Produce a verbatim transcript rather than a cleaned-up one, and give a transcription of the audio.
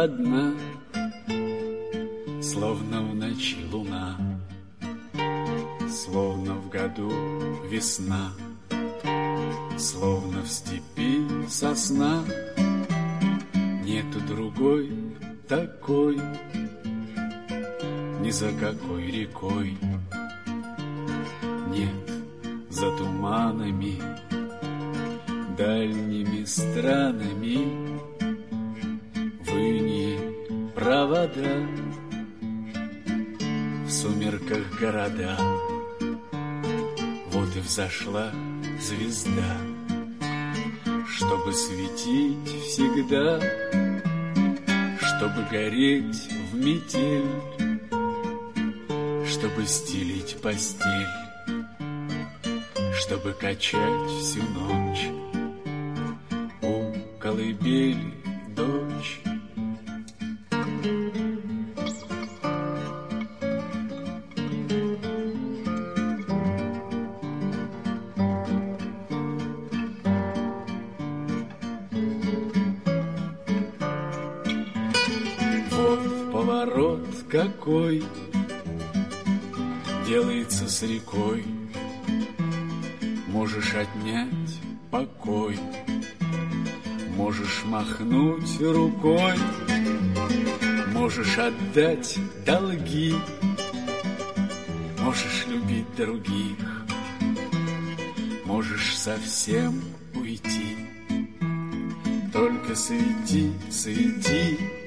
одна, словно в ночи луна, словно в году весна, словно в степи сосна. Нету другой такой, ни за какой рекой. Нет за туманами, дальними странами, в инии провода, в сумерках города. Вот и взошла звезда, чтобы светить всегда, чтобы гореть в метель, чтобы стелить постель, чтобы качать всю ночь у колыбели дочь. Вот поворот какой делается с рекой. Можешь отнять покой, можешь махнуть рукой, можешь отдать долги, можешь любить других, можешь совсем уйти. Только свети, свети,